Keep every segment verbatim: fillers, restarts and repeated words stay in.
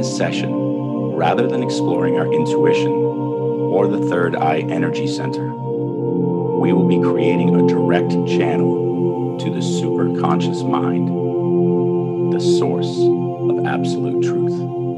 this session, rather than exploring our intuition or the third eye energy center, we will be creating a direct channel to the superconscious mind, the source of absolute truth.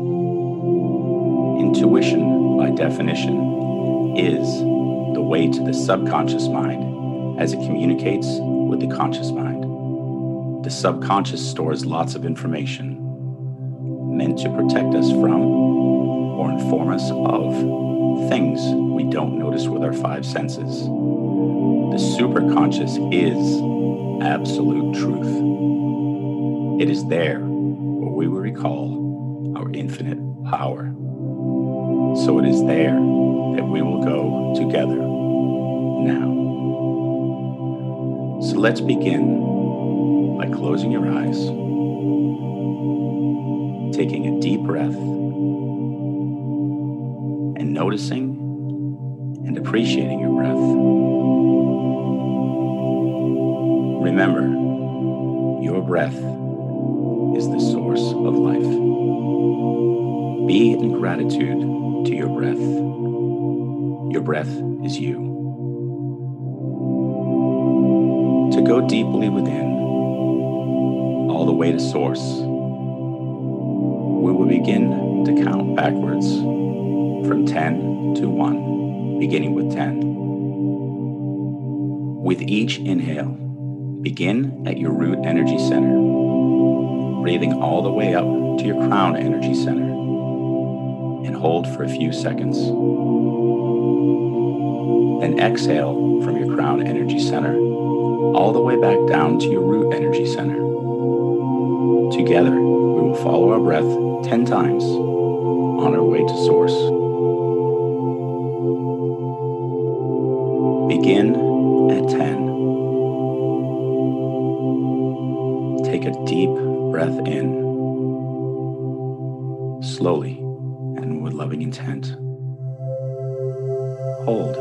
Intuition, by definition, is the way to the subconscious mind as it communicates with the conscious mind. The subconscious stores lots of information meant to protect us from or inform us of things we don't notice with our five senses. The superconscious is absolute truth. It is there where we will recall our infinite power. So it is there that we will go together now. So let's begin by closing your eyes, taking a deep breath, and noticing and appreciating your breath. Remember, your breath is the source of life. Be in gratitude to your breath. Your breath is you. To go deeply within, all the way to source, we will begin to count backwards from ten to one, beginning with ten. With each inhale, begin at your root energy center, breathing all the way up to your crown energy center, and hold for a few seconds. Then exhale from your crown energy center all the way back down to your root energy center. Together, we will follow our breath ten times on our way to source. Begin at ten. Take a deep breath in, slowly and with loving intent. Hold.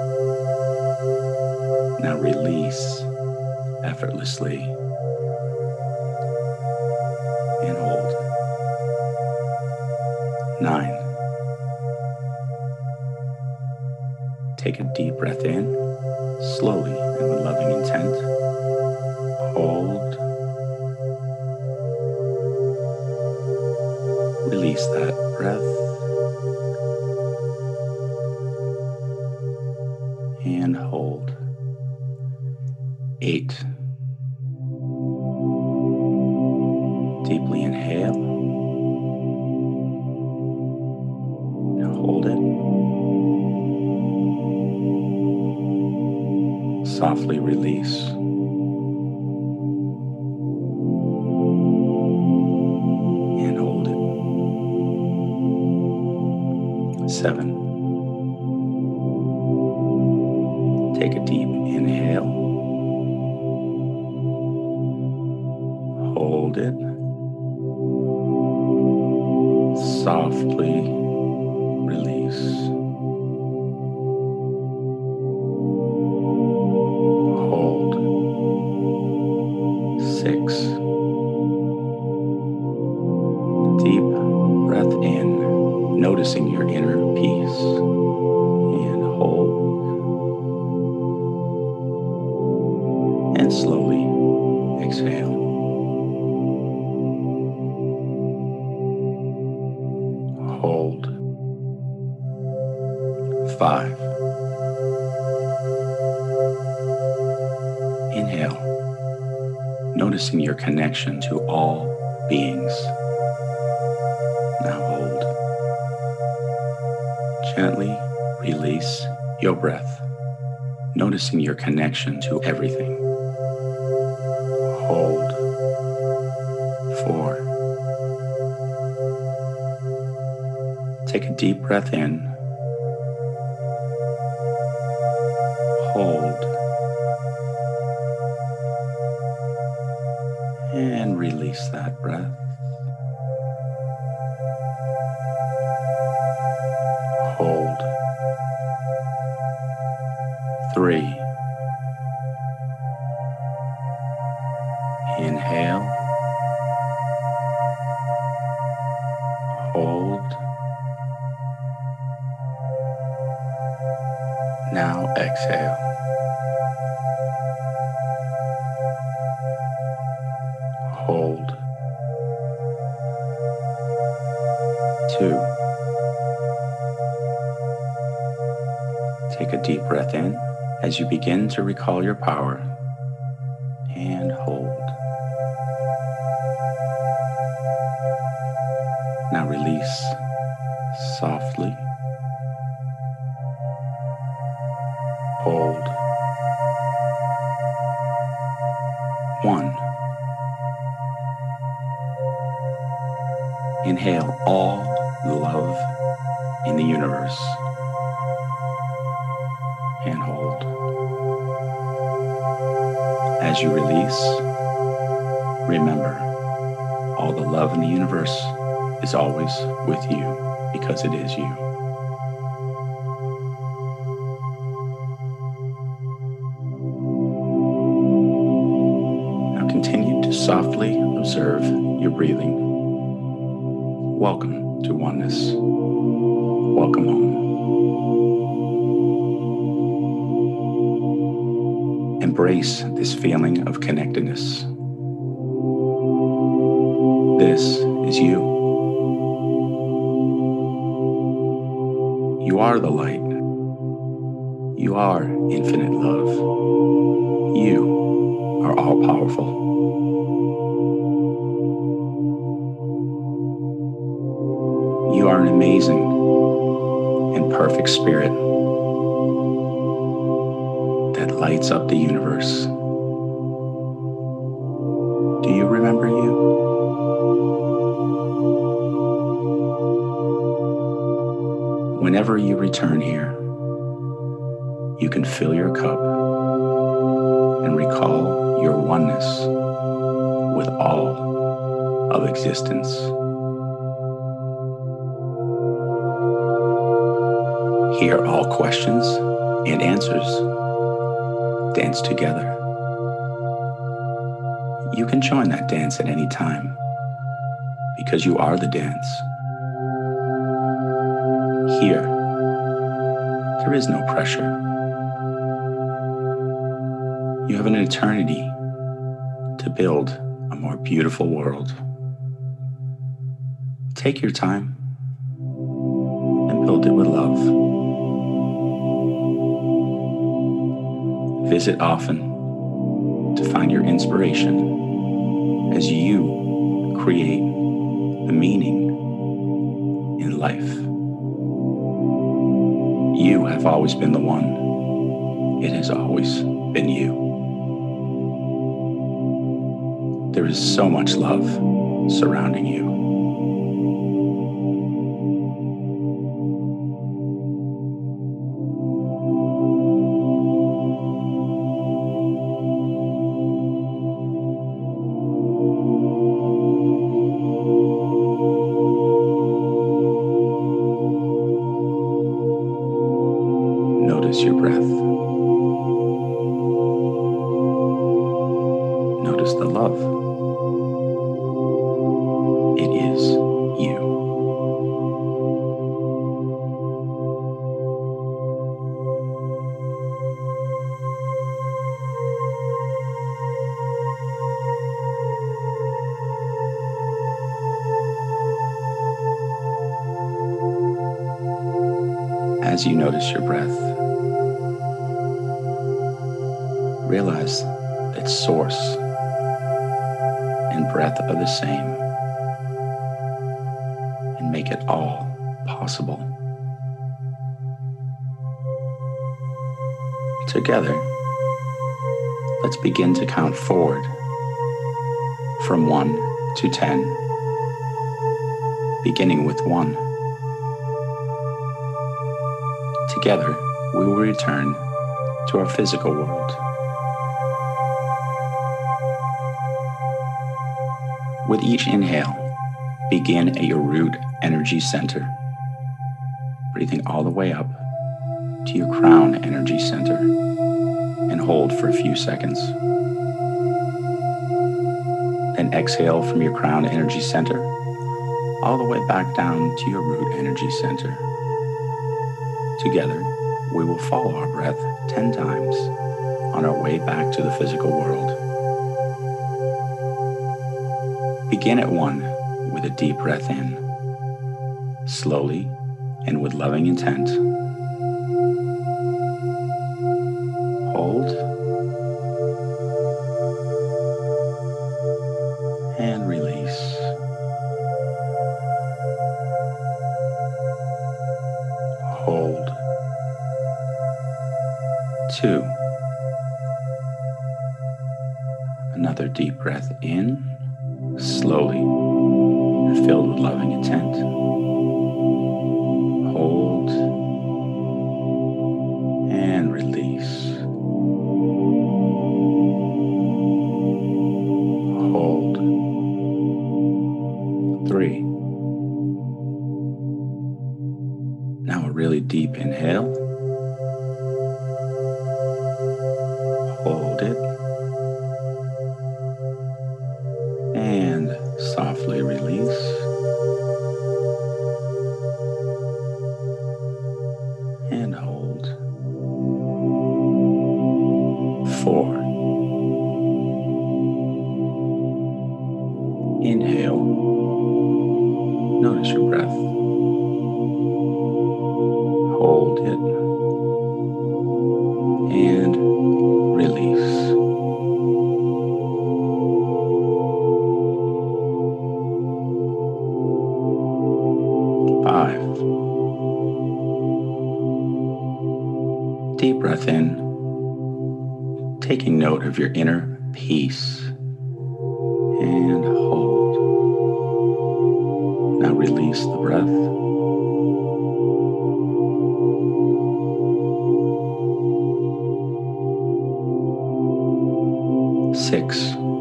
Now release effortlessly and hold. Nine. Take a deep breath in, slowly and with loving intent. Hold. Release that breath. And hold. Eight. Deeply inhale. Now hold it. Softly release. And hold it. Seven. Take a deep inhale. Hold it. Softly release. Hold. Six. Deep breath in, noticing your inner peace. And hold. And slowly exhale. Hold. Five. Inhale, noticing your connection to all beings. Now hold. Gently release your breath, noticing your connection to everything. Hold. Four. Take a deep breath in. Hold. And release that breath. Hold. Three. Inhale. Hold. Now exhale. Hold. Two. Take a deep breath in as you begin to recall your power, and hold. Now release softly. Hold. One. Inhale all the love in the universe and hold. As you release, remember, all the love in the universe is always with you because it is you. Now continue to softly observe your breathing. Welcome to oneness. Welcome home. Embrace this feeling of connectedness. This is you. You are the light. You are infinite love. You are all powerful. You are an amazing and perfect spirit that lights up the universe. Do you remember you? Whenever you return here, you can fill your cup and recall your oneness with all of existence. Here, all questions and answers dance together. You can join that dance at any time because you are the dance. Here, there is no pressure. You have an eternity to build a more beautiful world. Take your time and build it with love. Visit often to find your inspiration as you create the meaning in life. You have always been the one. It has always been you. There is so much love surrounding you. Notice your breath. Notice the love. It is you. As you notice your breath, realize that source and breath are the same, and make it all possible. Together, let's begin to count forward from one to ten, beginning with one. Together, we will return to our physical world. With each inhale, begin at your root energy center, breathing all the way up to your crown energy center, and hold for a few seconds. Then exhale from your crown energy center, all the way back down to your root energy center. Together, we will follow our breath ten times on our way back to the physical world. Begin at one with a deep breath in, slowly and with loving intent. Hold and release. Hold. Two. Another deep breath in, slowly and filled with loving intent. Hold and release. Hold. Three. Now a really deep inhale. Hold it. And softly release. And hold. Four. Inhale. Notice your breath. Hold it. And release. Five. Deep breath in, taking note of your inner peace, and hold. Now release the breath. Six.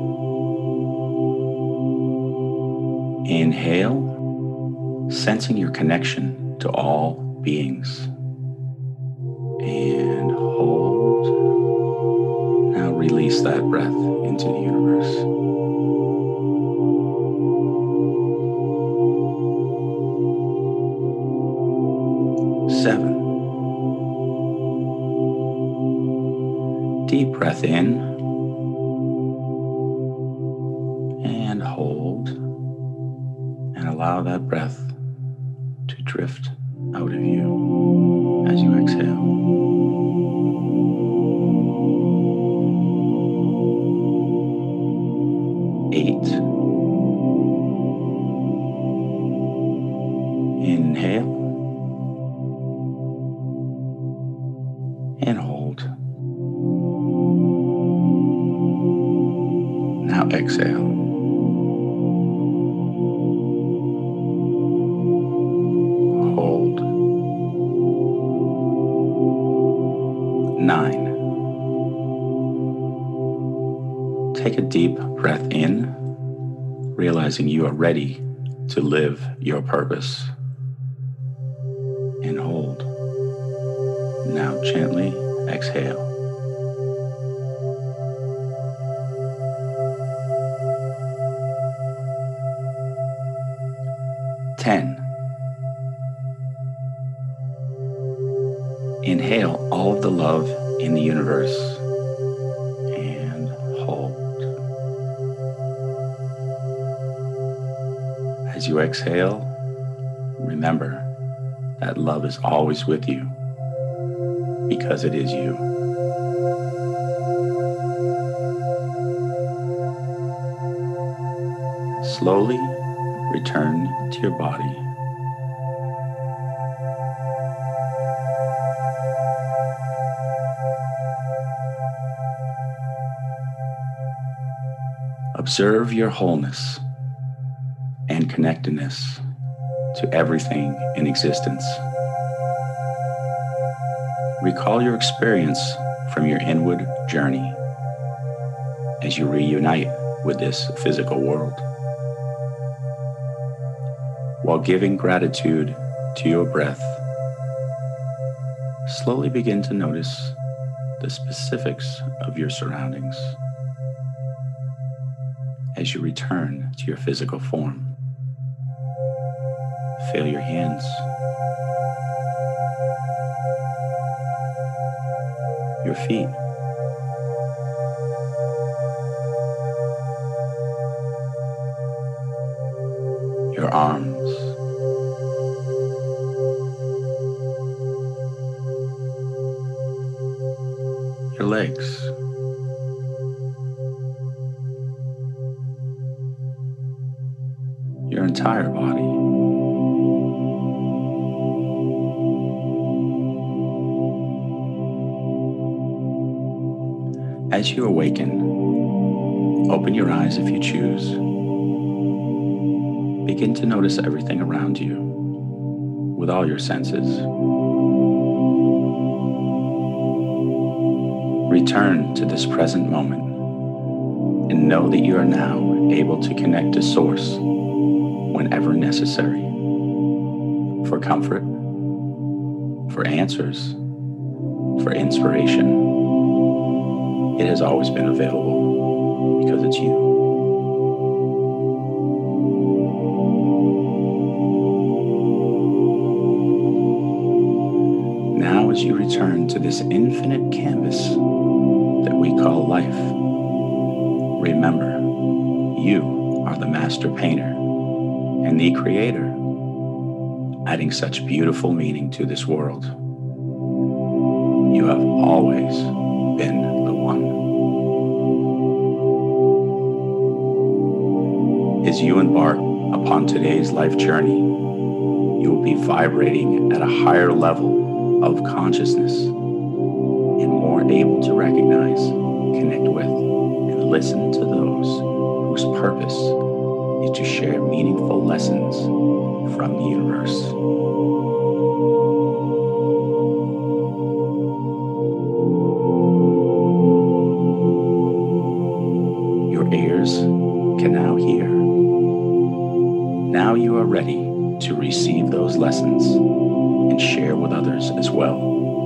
Inhale, sensing your connection to all beings. And hold. Now release that breath into the universe. Seven. Deep breath in and hold, and allow that breath to drift out of you as you exhale. Eight. Inhale and hold. Now exhale. Hold. Nine. Take a deep breath in, realizing you are ready to live your purpose. And hold. Now gently exhale. Ten. Inhale all of the love in the universe and hold. As you exhale, remember that love is always with you because it is you. Slowly return to your body. Observe your wholeness and connectedness to everything in existence. Recall your experience from your inward journey as you reunite with this physical world. While giving gratitude to your breath, slowly begin to notice the specifics of your surroundings as you return to your physical form. Feel your hands, your feet, your arms, your legs, your entire body. As you awaken, open your eyes if you choose. Begin to notice everything around you with all your senses. Return to this present moment and know that you are now able to connect to Source whenever necessary. For comfort, for answers, for inspiration. It has always been available because it's you. Now, as you return to this infinite canvas that we call life, remember, you are the master painter and the creator, adding such beautiful meaning to this world. You have always been the one. As you embark upon today's life journey, you will be vibrating at a higher level of consciousness and more able to recognize, connect with, and listen to those whose purpose is to share meaningful lessons from the universe. Your ears can now hear. Now you are ready to receive those lessons and share with others as well.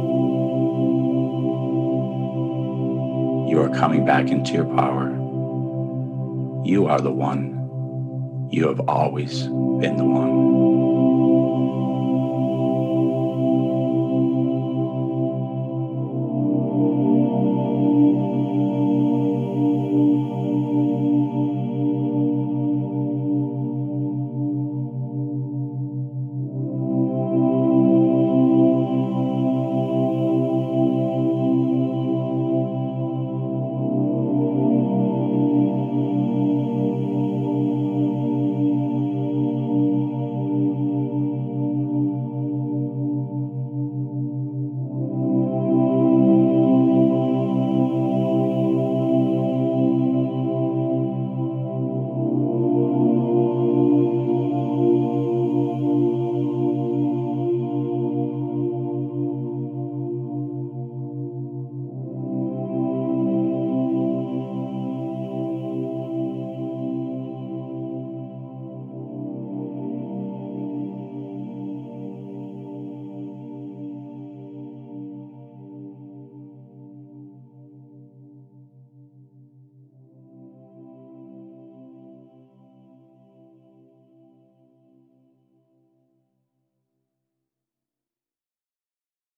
You are coming back into your power. You are the one. You have always been the one.